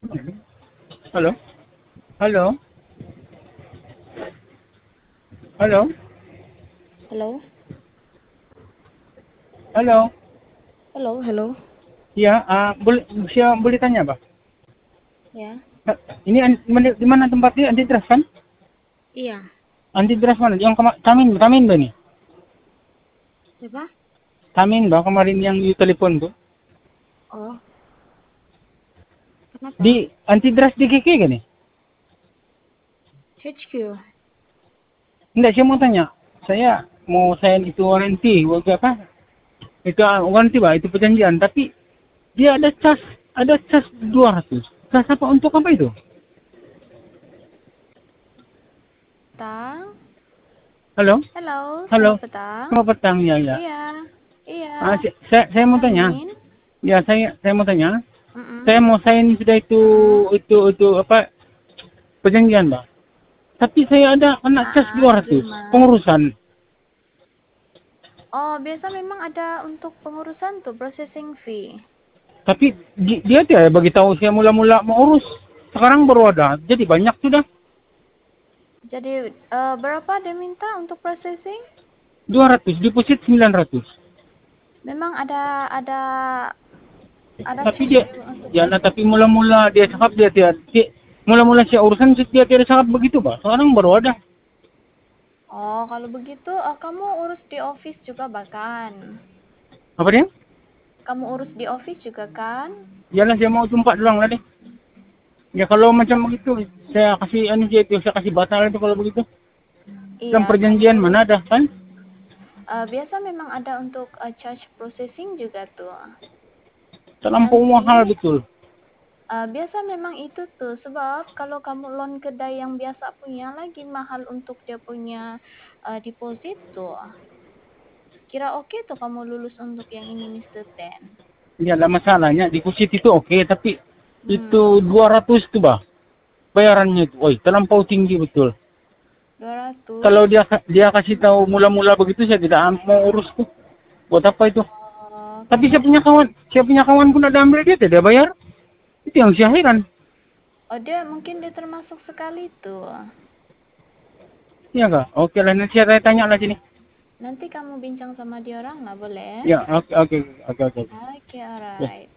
Halo? Halo? Halo? Halo? Halo? Halo, halo. Ya, boleh tanya, Pak? Ya. Ini di mana tempatnya? Antidras kan? Iya. Antidras mana? Yang Tamin Mbak nih? Siapa? Tamin Mbak kemarin yang di telepon tuh. Oh, Di kenapa? Antidras di GG kan nih? HQ. Enggak, saya mau tanya. Saya mau sign itu warranty, apa? Itu warranty, Pak, itu perjanjian. Tapi dia ada cas 200. Cas apa untuk apa itu? Petang. Halo? Halo, Halo? selamat petang. Selamat petang, ya, ya. Iya. Iya. Saya mau tanya. Tamin. Ya, saya mau tanya. Saya Mm-mm. mau sign sudah Mm-mm. itu apa perjanjian, Mbak. Tapi saya ada kena cas 200 Agreement. pengurusan. Oh, biasa memang ada untuk pengurusan tuh processing fee. Tapi dia tidak bagi tahu saya mula-mula mau urus. Sekarang baru ada. Jadi banyak sudah. Jadi berapa dia minta untuk processing? 200 deposit 900. Memang ada Tapi charge dia fee untuk ya nah, tapi processing. mula-mula dia cakap mula-mula saya urusan dia tidak cakap begitu, Pak. Sekarang baru ada. Oh, kalau begitu kamu urus di office juga bahkan. Apa dia? Kamu urus di office juga kan? Yalah, saya mau jumpa doang lah deh. Ya kalau macam begitu saya kasih saya kasih batal itu kalau begitu. Dan Iya, kamu perjanjian urus. mana ada kan? Biasa memang ada untuk charge processing juga tuh. Terlampau Nanti mahal betul. biasa memang itu tuh sebab kalau kamu loan kedai yang biasa punya lagi mahal untuk dia punya deposit tuh. Kira oke tuh kamu lulus untuk yang ini Mister Ten. Ya lah masalahnya deposit itu oke, tapi itu Hmm, 200 tuh, Bah. Bayarannya itu, woi, terlampau tinggi betul. Kalau 200. dia kasih tahu mula-mula begitu saya tidak mau urus tuh. Buat apa itu? Tapi Kamu saya punya kawan pun ada ambil dia tidak bayar. Itu yang saya heran. oh dia mungkin dia termasuk sekali tuh. Iya enggak? Oke lah, nanti saya tanya lah sini. Nanti kamu bincang sama dia orang lah boleh? Ya, oke oke oke oke. Okay, Ya. alright.